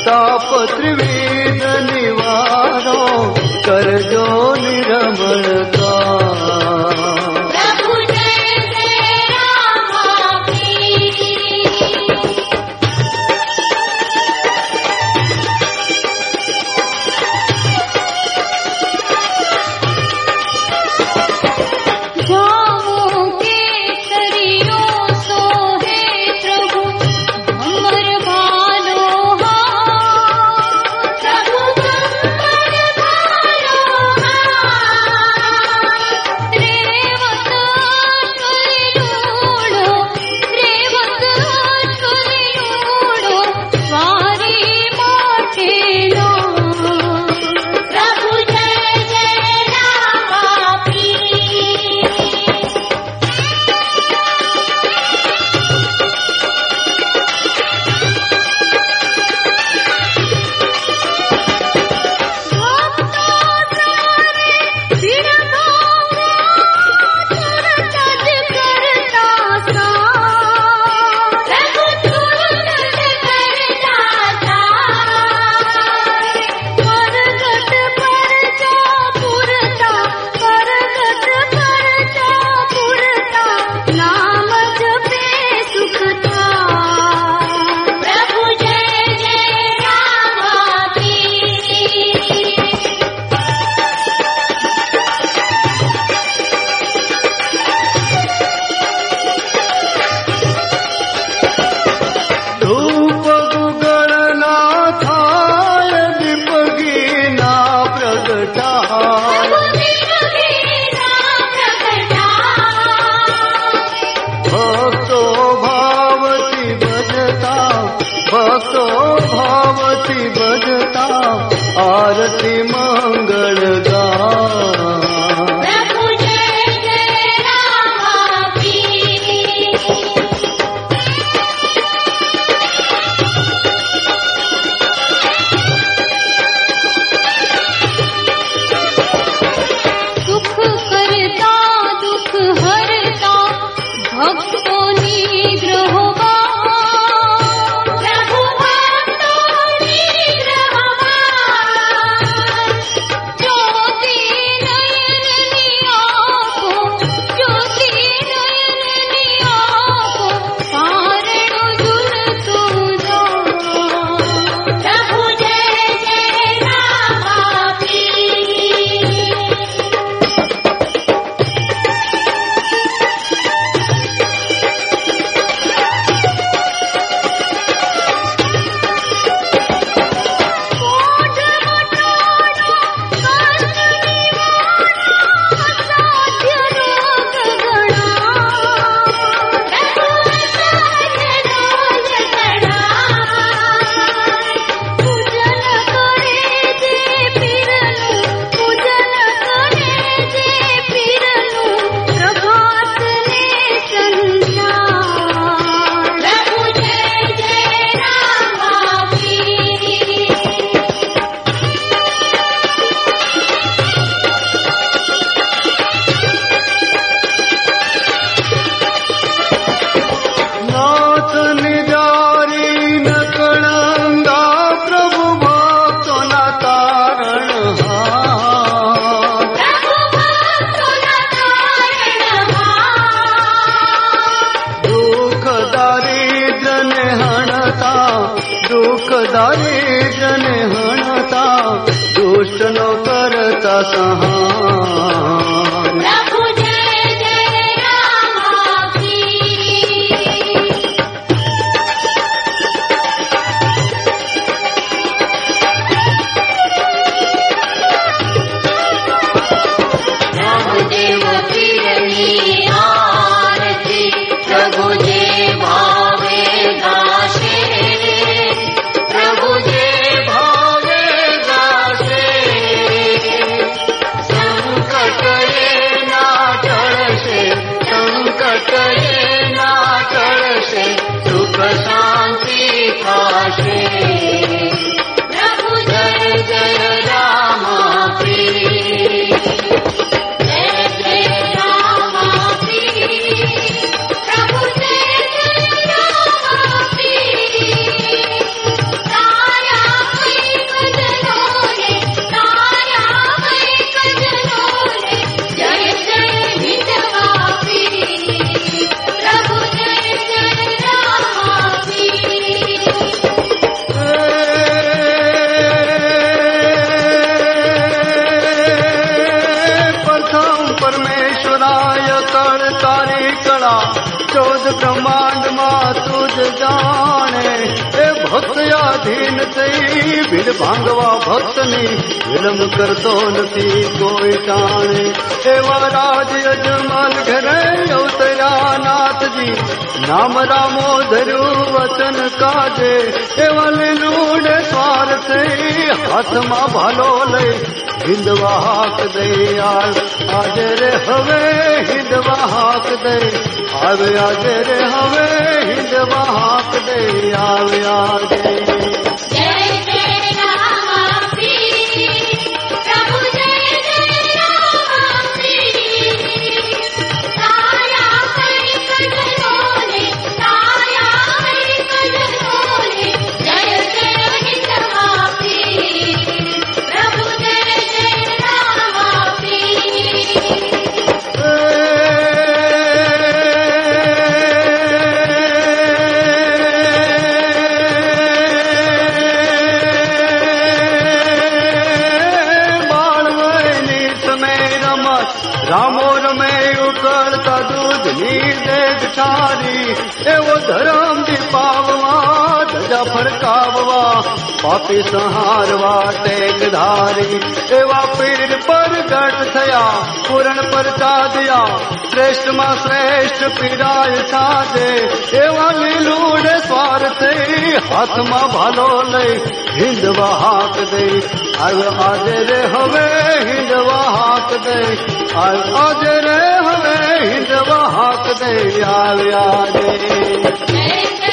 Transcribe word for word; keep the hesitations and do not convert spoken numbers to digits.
ताप त्रिविध निवारो कर जो निरमण का। आरती मंगल गा। सुख करता दुख हरता भक्तों निग्रह दारिद्र्य ने हणता दुष्ट नो करता संहार। प्रभु जय जय राम की। रामदेव पीरनी आरती प्रभु जे भावे गाशे। प्रभु जे भावे गाशे। जाने ए भक्त अधीन थई भीड़ भांगवा भक्तनी विलंब करतो नथी कोई जाने एवा राज अजमल घरे अवतरा नाथ जी नाम रामो धरू वचन काजे एवा लूड़े स्वार थई हाथ मा भालो लई हिंदवा हाक दे आज रे हवे हिंदवा हाक दे आवे आज रे हवे हिंदवा हाक दे आवे आजे जय जय राम पीर प्रभु जय जय राम पीर ताया हरि कजल बोले ताया हरि कजल बोले जय जय हिंदवा पीर प्रभु जय जय राम पीर रामो रमे उकड़ता दूध नीर देख छारी एवो धर्म दी पाववा धजा फरकाववा पापी संहारवा टेक धारी एवा पीर पर गट थया पूर्ण पर दिया श्रेष्ठ मा श्रेष्ठ पीराय छाजे एवा लीलूड़े स्वार थे हाथ मा भालो लई हिंदवा हाक दे आव आज रे हवे हिंदवा हाक दे आव आज रे हवे हिंदवा हाक दे आव आजे जय